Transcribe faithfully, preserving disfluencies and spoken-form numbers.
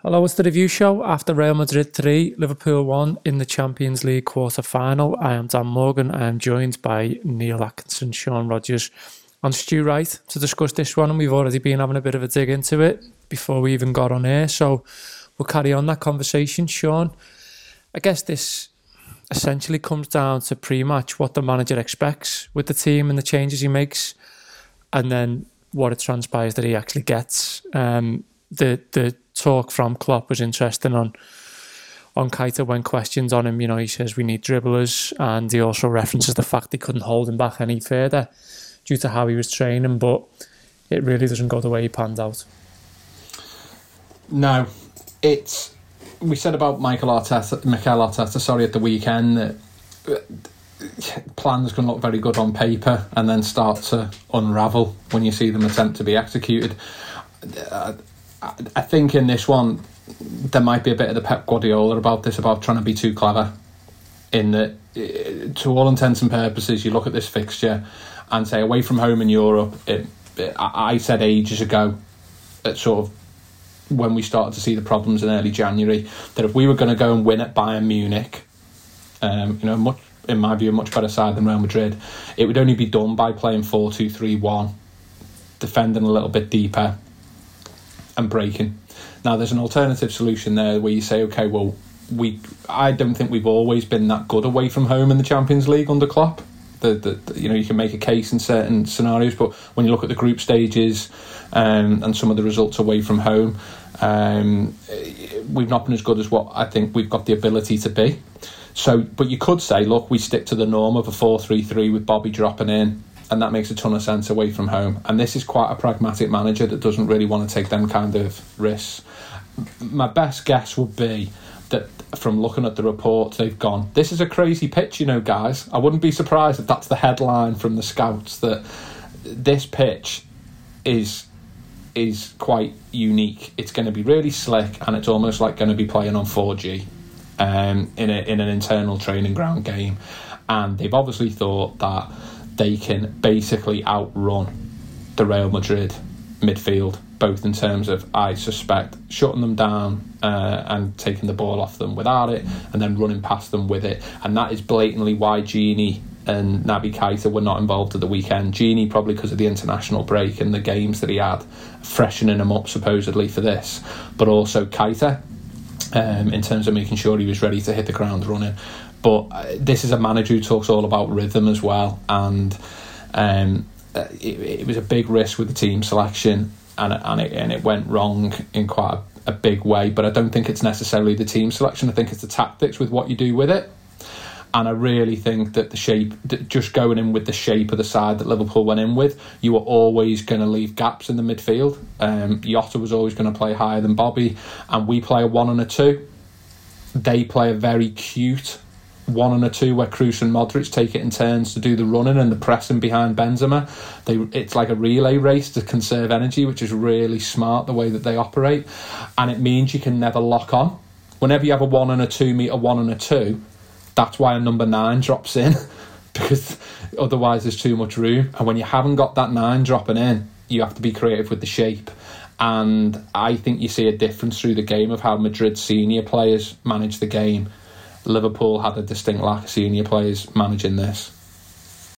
Hello, it's the review show after Real Madrid three, Liverpool one in the Champions League quarter-final. I am Dan Morgan. I am joined by Neil Atkinson, Sean Rogers and Stu Wright to discuss this one, and we've already been having a bit of a dig into it before we even got on air, so we'll carry on that conversation. Sean, I guess this essentially comes down to pre-match what the manager expects with the team and the changes he makes, and then what it transpires that he actually gets. Um, the the talk from Klopp was interesting on on Keita when questioned on him. You know, he says we need dribblers, and he also references the fact they couldn't hold him back any further due to how he was training, but it really doesn't go the way he panned out. No, it's we said about Michael Arteta, Mikel Arteta, sorry, at the weekend that plans can look very good on paper and then start to unravel when you see them attempt to be executed. Uh, I think in this one there might be a bit of the Pep Guardiola about this, about trying to be too clever, in that to all intents and purposes you look at this fixture and say away from home in Europe, it, it, I said ages ago, at sort of when we started to see the problems in early January, that if we were going to go and win at Bayern Munich, um, you know, much, in my view, a much better side than Real Madrid, it would only be done by playing four two three one, defending a little bit deeper and breaking. Now there's an alternative solution there where you say, okay, well, we I don't think we've always been that good away from home in the Champions League under Klopp. The, the, the you know, you can make a case in certain scenarios, but when you look at the group stages um, and some of the results away from home, um, we've not been as good as what I think we've got the ability to be. So, but you could say, look, we stick to the norm of a four three three with Bobby dropping in, and that makes a ton of sense away from home. And this is quite a pragmatic manager that doesn't really want to take them kind of risks. My best guess would be that from looking at the report, they've gone, this is a crazy pitch, you know, guys. I wouldn't be surprised if that's the headline from the scouts, that this pitch is is quite unique. It's going to be really slick, and it's almost like going to be playing on four G um, in a, in an internal training ground game. And they've obviously thought that they can basically outrun the Real Madrid midfield, both in terms of, I suspect, shutting them down uh, and taking the ball off them without it, and then running past them with it. And that is blatantly why Gini and Naby Keita were not involved at the weekend. Gini probably because of the international break and the games that he had, freshening him up supposedly for this, but also Keita um, in terms of making sure he was ready to hit the ground running. But uh, this is a manager who talks all about rhythm as well, and um, it, it was a big risk with the team selection, and and it, and it went wrong in quite a, a big way. But I don't think it's necessarily the team selection. I think it's the tactics with what you do with it. And I really think that the shape, that just going in with the shape of the side that Liverpool went in with, you were always going to leave gaps in the midfield. Um, Jota was always going to play higher than Bobby, and we play a one and a two. They play a very cute one and a two where Kroos and Modric take it in turns to do the running and the pressing behind Benzema. They it's like a relay race to conserve energy, which is really smart the way that they operate, and it means you can never lock on. Whenever you have a one and a two meet a one and a two, that's why a number nine drops in, because otherwise there's too much room. And when you haven't got that nine dropping in, you have to be creative with the shape. And I think you see a difference through the game of how Madrid senior players manage the game. Liverpool had a distinct lack of senior players managing this.